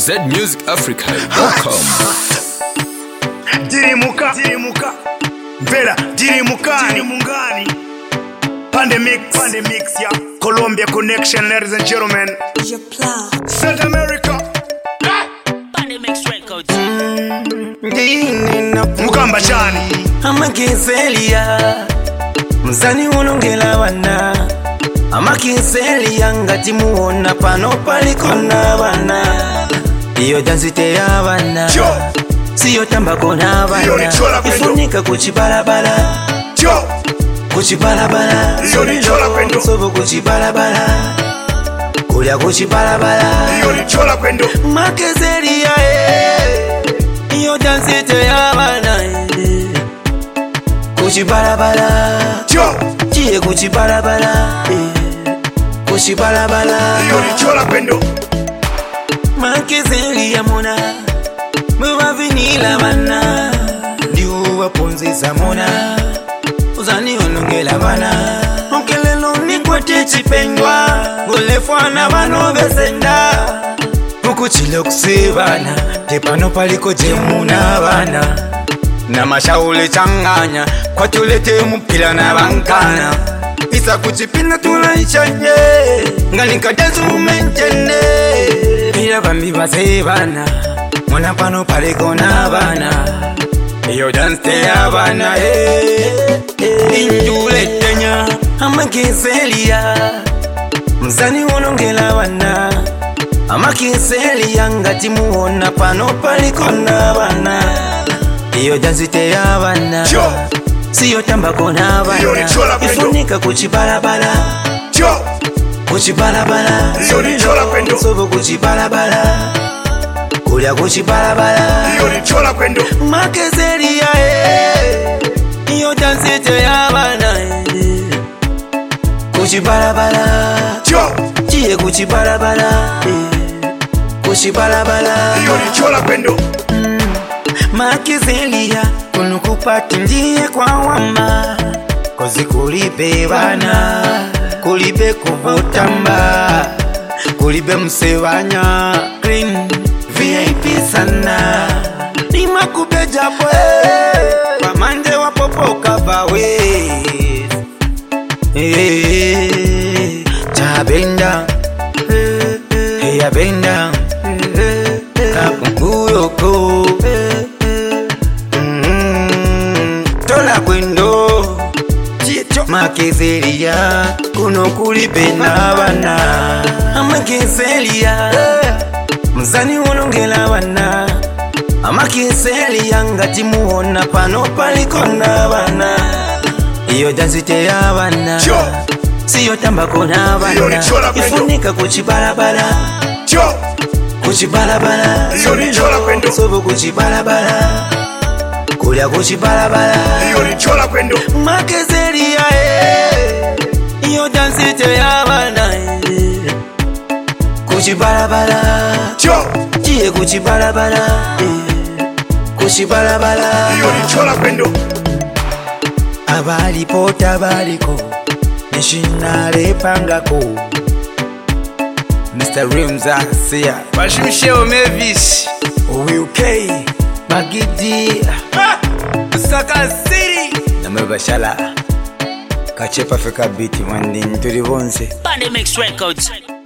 zmusicafrica.com. Dirimuka Vera Dirimukani Pandemix ya Colombia connection, ladies and gentlemen. South America Pandemix Records. Mukamba chani Amakiselia Mzani unongela wana Amakiselia ngati muona pano palikona wana Iyo danzite ya wana Siyo tambako na wana Ifunika kuchibalabala Kuchibalabala Sobo kuchibalabala Kulia kuchibalabala Makiselia Iyo danzite ya wana Kuchibalabala Chie kuchibalabala Kuchibalabala Makiselia mona Mwa vinila wana Diuwa ponzi sa mona Uzani onongela wana Onkelelo ni kwa tichi pendwa Gulefwana wano vesenda Ukuchile kusivana Tepano paliko jemuna wana Na mashaule changanya Kwa tulete mupila na bankana Isa kuchipina tulaichanye Nganika dezu menchene Pira bambi basebana Mwana pano paliko na bana Iyo danste ya bana Injule tenya Amakiselia Mzani unongela wana Amakiselia ngati muona pano paliko na bana Iyo danste ya bana Siyo tambako na bana Ifunika kuchibalabala Kuchibalabala Sobo kuchibalabala Kulia kuchibalabala Makiselia Iyo dansite ya bana Kuchibalabala Chie kuchibalabala Kuchibalabala Makiselia Kunukupati ndiye kwa wama Kozi kulibe bana Kulibe kuvutamba Kulibe msewanya Green VIP sana Nima kubeja bwe Pamande wapopoka bawe Chabenda Heya benda Kapunguyoko Tola kwendo Makiselia Kuno kulibe na bana Amakiselia Mzani unongela wana Amakiselia ngati muona pano paliko na bana Iyo danzite ya bana Siyo tambako na bana Ifunika kuchibalabala Kuchibalabala Sobo kuchibalabala Kulia kuchibalabala Makiselia Iyo danzite ya bana Kuchibalabala Chie kuchibalabala Kuchibalabala Abalipo tabaliko Nishinare pangako Mr. Rimza Sia Bashimsheo Mavis UK Magidi Saka City Namebashala Kachepa feka biti Wandin tulivonse Pandemix Records.